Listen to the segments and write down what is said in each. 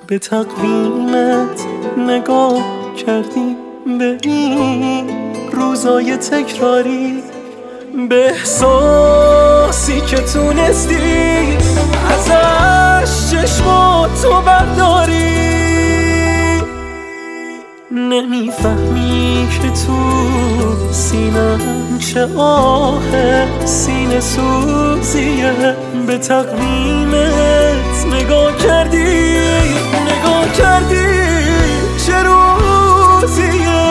به تقویمت نگاه کردی، به این روزای تکراری، به احساسی که تونستی ازش چشماتو برداری. نمیفهمی که تو سینم چه آه سینه سوزیه، به تقویمت نگاه کردی چه روزیه،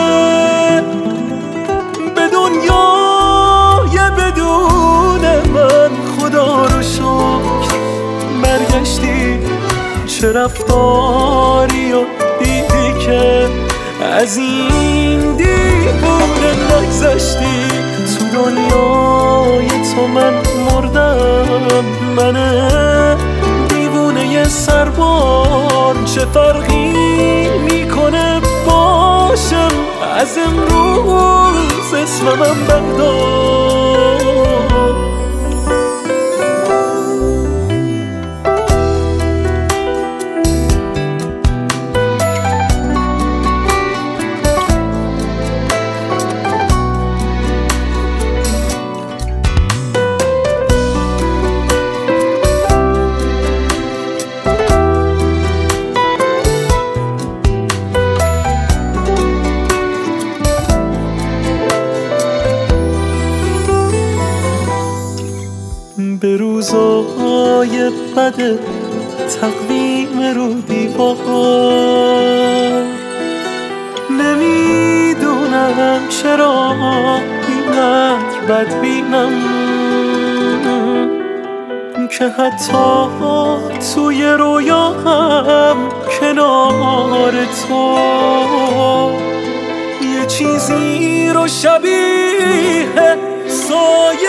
به دنیای بدون من خدا رو شکر برگشتی. چه رفتاری و دیدی که از این دیوونه نگذشتی. تو دنیای تو من مردم، من دیوونه سربار. چه فرقی میکنه باشم از امروز اسمم بردار. به روزای بد تقویم رو دیوار، نمیدونم چرا اینقدر بدبینم که حتی توی رویاهم کنار تو یه چیزی رو شبیه سایه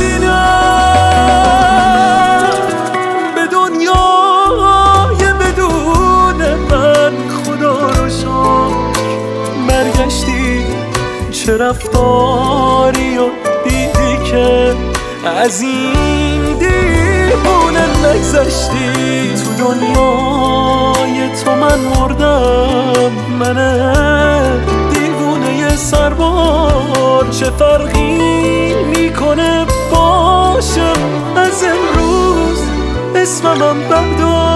میبینم. به دنیای بدون من خدا رو شکر برگشتی. چه رفتاری و دیدی که از این دیوونه نگذشتی. تو دنیای تو من مردم، من دیوونه سربار. چه فرقی میکنه باشم از امروز اسمم بردار.